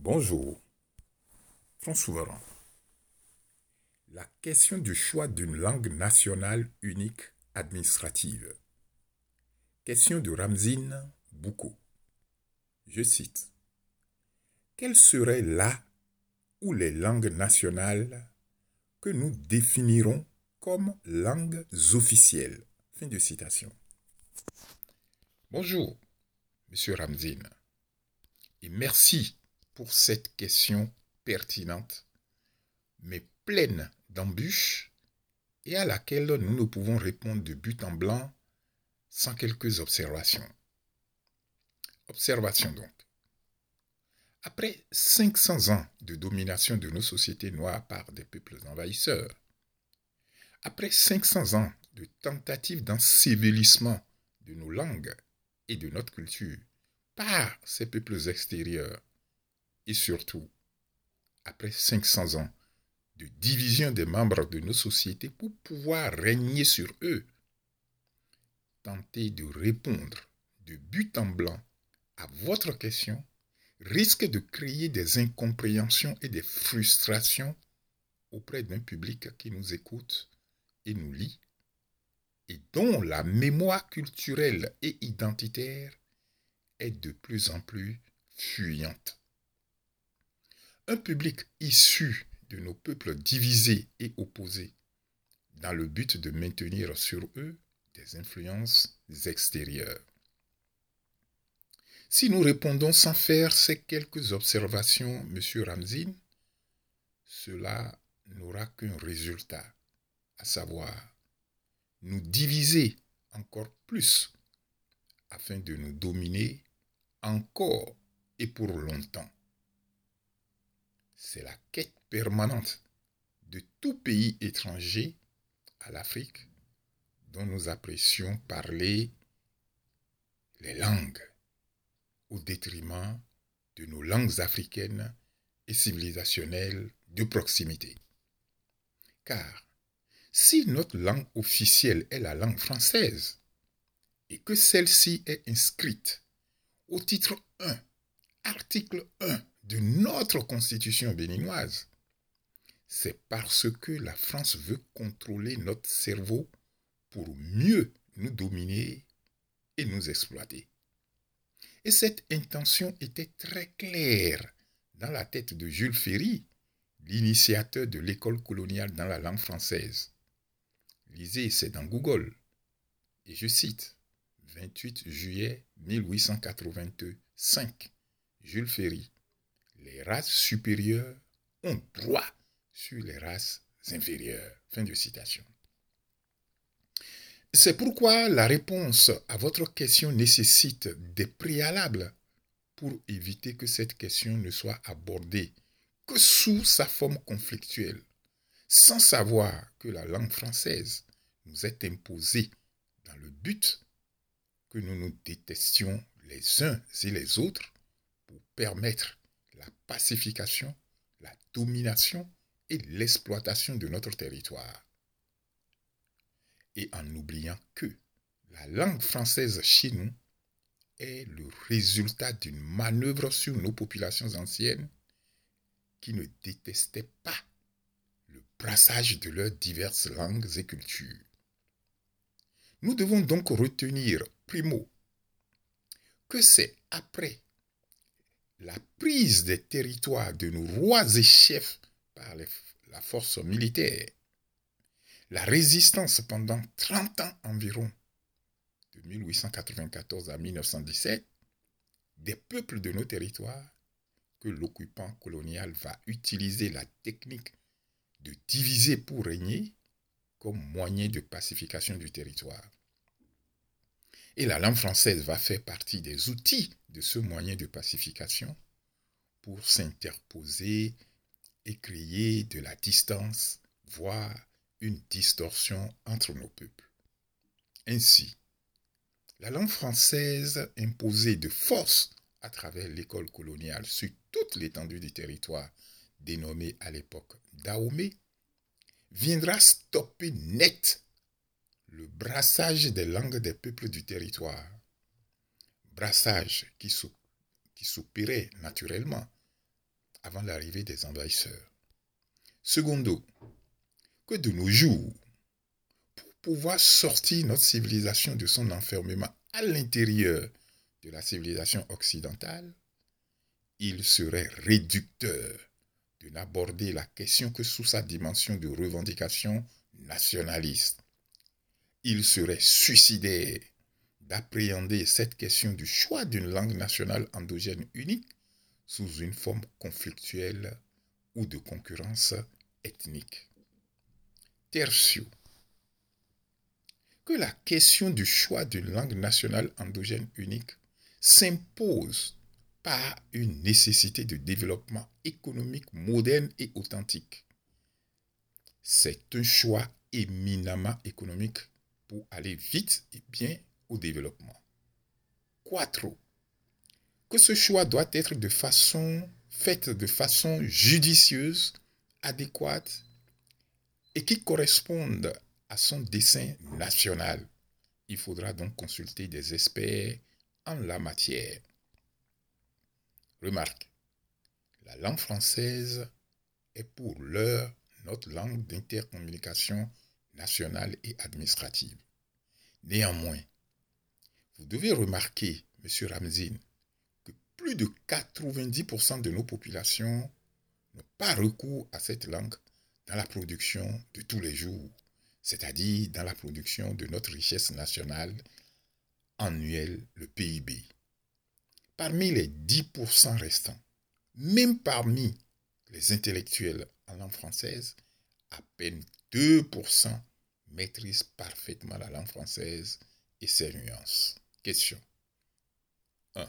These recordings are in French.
Bonjour, Front Souverain. La question du choix d'une langue nationale unique administrative. Question de Ramzine Bouko. Je cite. Quelle serait la ou les langues nationales que nous définirons comme langues officielles? Fin de citation. Bonjour, Monsieur Ramzine, et merci pour cette question pertinente, mais pleine d'embûches et à laquelle nous ne pouvons répondre de but en blanc sans quelques observations. Observation donc. Après 500 ans de domination de nos sociétés noires par des peuples envahisseurs, après 500 ans de tentatives d'ensévelissement de nos langues et de notre culture par ces peuples extérieurs, et surtout après 500 ans de division des membres de nos sociétés pour pouvoir régner sur eux, tenter de répondre de but en blanc à votre question risque de créer des incompréhensions et des frustrations auprès d'un public qui nous écoute et nous lit, et dont la mémoire culturelle et identitaire est de plus en plus fuyante. Un public issu de nos peuples divisés et opposés, dans le but de maintenir sur eux des influences extérieures. Si nous répondons sans faire ces quelques observations, M. Ramzine, cela n'aura qu'un résultat, à savoir nous diviser encore plus afin de nous dominer encore et pour longtemps. C'est la quête permanente de tout pays étranger à l'Afrique dont nous apprécions parler les langues au détriment de nos langues africaines et civilisationnelles de proximité. Car si notre langue officielle est la langue française et que celle-ci est inscrite au titre 1, article 1 de notre constitution béninoise, c'est parce que la France veut contrôler notre cerveau pour mieux nous dominer et nous exploiter. Et cette intention était très claire dans la tête de Jules Ferry, l'initiateur de l'école coloniale dans la langue française. Lisez, c'est dans Google. Et je cite, 28 juillet 1885, Jules Ferry. Les races supérieures ont droit sur les races inférieures. Fin de citation. C'est pourquoi la réponse à votre question nécessite des préalables pour éviter que cette question ne soit abordée que sous sa forme conflictuelle, sans savoir que la langue française nous est imposée dans le but que nous nous détestions les uns et les autres pour permettre la pacification, la domination et l'exploitation de notre territoire. Et en oubliant que la langue française chez nous est le résultat d'une manœuvre sur nos populations anciennes qui ne détestaient pas le brassage de leurs diverses langues et cultures. Nous devons donc retenir, primo, que c'est après la prise des territoires de nos rois et chefs par la force militaire, la résistance pendant 30 ans environ, de 1894 à 1917, des peuples de nos territoires, que l'occupant colonial va utiliser la technique de diviser pour régner comme moyen de pacification du territoire. Et la langue française va faire partie des outils de ce moyen de pacification pour s'interposer et créer de la distance, voire une distorsion entre nos peuples. Ainsi, la langue française imposée de force à travers l'école coloniale sur toute l'étendue du territoire, dénommée à l'époque Dahomey, viendra stopper net le brassage des langues des peuples du territoire. Brassage qui s'opérait naturellement avant l'arrivée des envahisseurs. Secondo, que de nos jours, pour pouvoir sortir notre civilisation de son enfermement à l'intérieur de la civilisation occidentale, il serait réducteur de n'aborder la question que sous sa dimension de revendication nationaliste. Il serait suicidaire d'appréhender cette question du choix d'une langue nationale endogène unique sous une forme conflictuelle ou de concurrence ethnique. Tertio, que la question du choix d'une langue nationale endogène unique s'impose par une nécessité de développement économique moderne et authentique. C'est un choix éminemment économique pour aller vite et bien au développement. Quattro, que ce choix doit être fait de façon judicieuse, adéquate et qui corresponde à son dessein national. Il faudra donc consulter des experts en la matière. Remarque, la langue française est pour l'heure notre langue d'intercommunication nationale et administrative. Néanmoins, vous devez remarquer, M. Ramzine, que plus de 90% de nos populations n'ont pas recours à cette langue dans la production de tous les jours, c'est-à-dire dans la production de notre richesse nationale annuelle, le PIB. Parmi les 10% restants, même parmi les intellectuels en langue française, à peine 2% maîtrisent parfaitement la langue française et ses nuances. Question 1.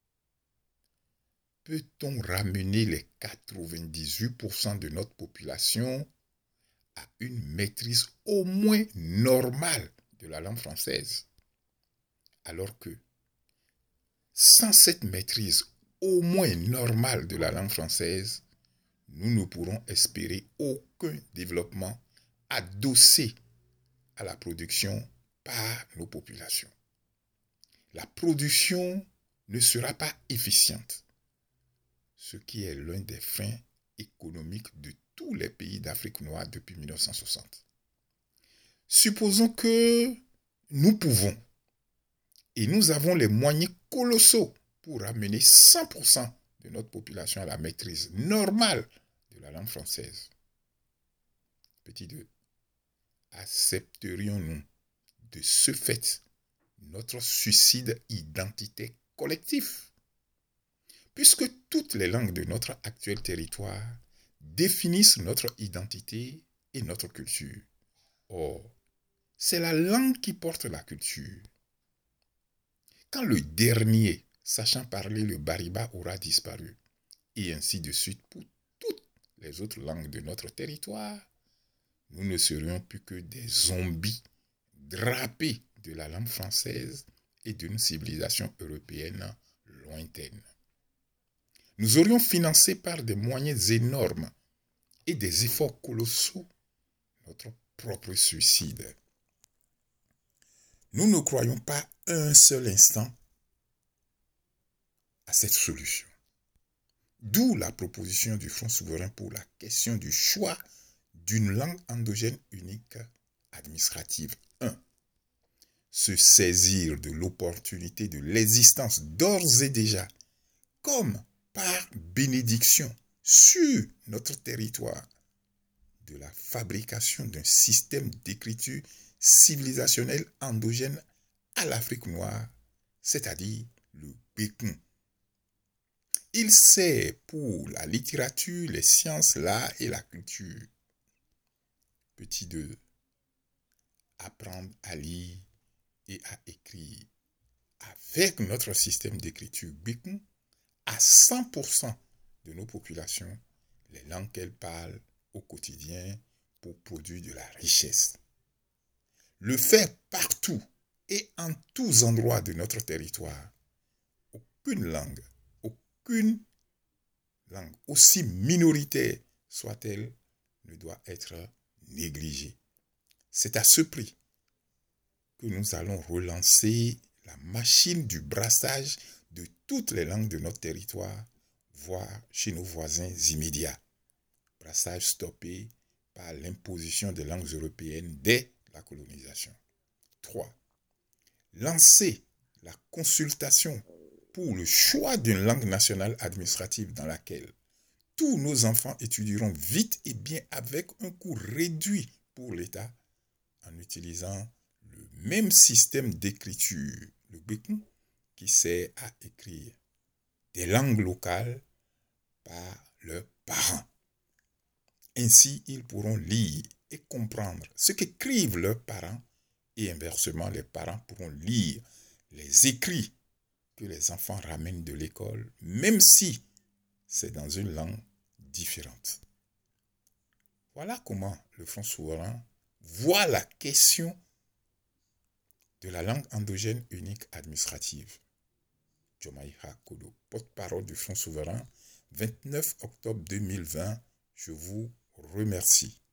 Peut-on ramener les 98% de notre population à une maîtrise au moins normale de la langue française, alors que sans cette maîtrise au moins normale de la langue française, nous ne pourrons espérer aucun développement adossé à la production par nos populations. La production ne sera pas efficiente, ce qui est l'un des freins économiques de tous les pays d'Afrique noire depuis 1960. Supposons que nous pouvons et nous avons les moyens colossaux pour amener 100% de notre population à la maîtrise normale de la langue française. Petit 2. Accepterions-nous de ce fait notre suicide identitaire collectif? Puisque toutes les langues de notre actuel territoire définissent notre identité et notre culture. Or, c'est la langue qui porte la culture. Quand le dernier, sachant parler le bariba, aura disparu, et ainsi de suite pour toutes les autres langues de notre territoire, nous ne serions plus que des zombies drapés de la langue française et d'une civilisation européenne lointaine. Nous aurions financé par des moyens énormes et des efforts colossaux notre propre suicide. Nous ne croyons pas un seul instant à cette solution. D'où la proposition du Front souverain pour la question du choix d'une langue endogène unique administrative. 1. Se saisir de l'opportunité de l'existence d'ores et déjà, comme par bénédiction sur notre territoire, de la fabrication d'un système d'écriture civilisationnelle endogène à l'Afrique noire, c'est-à-dire le Bécoun. Il sert pour la littérature, les sciences, l'art et la culture. Petit 2. Apprendre à lire et à écrire avec notre système d'écriture Bécoun à 100% de nos populations les langues qu'elles parlent au quotidien pour produire de la richesse. Le faire partout et en tous endroits de notre territoire. Aucune langue, aussi minoritaire soit-elle, ne doit être négligée. C'est à ce prix que nous allons relancer la machine du brassage de toutes les langues de notre territoire, voire chez nos voisins immédiats. Brassage stoppé par l'imposition des langues européennes dès la colonisation. 3. Lancer la consultation pour le choix d'une langue nationale administrative dans laquelle tous nos enfants étudieront vite et bien avec un coût réduit pour l'État en utilisant le même système d'écriture, le bécon, qui sert à écrire des langues locales par leurs parents. Ainsi, ils pourront lire et comprendre ce qu'écrivent leurs parents et inversement, les parents pourront lire les écrits que les enfants ramènent de l'école, même si c'est dans une langue différente. Voilà comment le Front souverain voit la question de la langue endogène unique administrative. Diomaye Kodo, porte-parole du Front souverain, 29 octobre 2020. Je vous remercie.